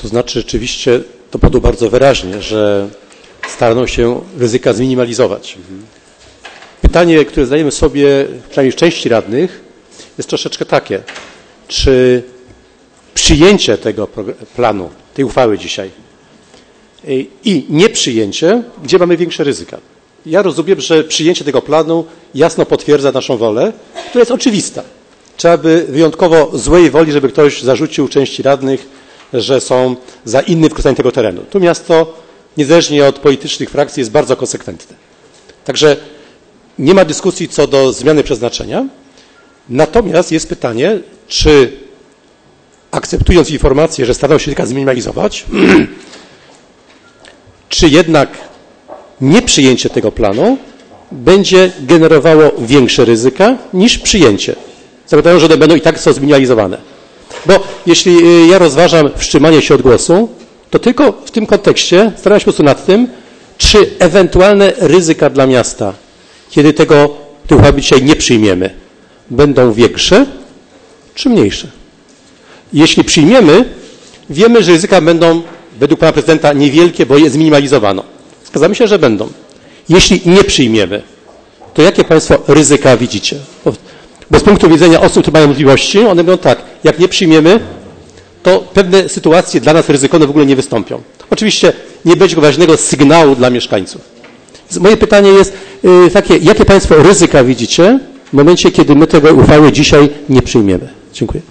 To znaczy rzeczywiście to padło bardzo wyraźnie, że starają się ryzyka zminimalizować. Pytanie, które zadajemy sobie, przynajmniej w części radnych, jest troszeczkę takie. Czy przyjęcie tego planu, tej uchwały dzisiaj i nieprzyjęcie, gdzie mamy większe ryzyka? Ja rozumiem, że przyjęcie tego planu jasno potwierdza naszą wolę, która jest oczywista. Trzeba by wyjątkowo złej woli, żeby ktoś zarzucił części radnych, że są za innym wykorzystaniem tego terenu. Tu miasto, niezależnie od politycznych frakcji, jest bardzo konsekwentne. Także nie ma dyskusji co do zmiany przeznaczenia. Natomiast jest pytanie, czy akceptując informację, że starają się ryzyka zminimalizować, czy jednak nieprzyjęcie tego planu będzie generowało większe ryzyka niż przyjęcie. Zakładają, że one będą i tak są zminimalizowane. Bo jeśli ja rozważam wstrzymanie się od głosu, to tylko w tym kontekście staram się po prostu nad tym, czy ewentualne ryzyka dla miasta, kiedy tej uchwały dzisiaj nie przyjmiemy, będą większe czy mniejsze. Jeśli przyjmiemy, wiemy, że ryzyka będą według pana prezydenta niewielkie, bo je zminimalizowano. Zgadzamy się, że będą. Jeśli nie przyjmiemy, to jakie państwo ryzyka widzicie? Bo z punktu widzenia osób, które mają możliwości, one mówią tak, jak nie przyjmiemy, to pewne sytuacje dla nas ryzykowne w ogóle nie wystąpią. Oczywiście nie będzie wyraźnego sygnału dla mieszkańców. Moje pytanie jest takie, jakie państwo ryzyka widzicie w momencie, kiedy my tego uchwały dzisiaj nie przyjmiemy? Dziękuję.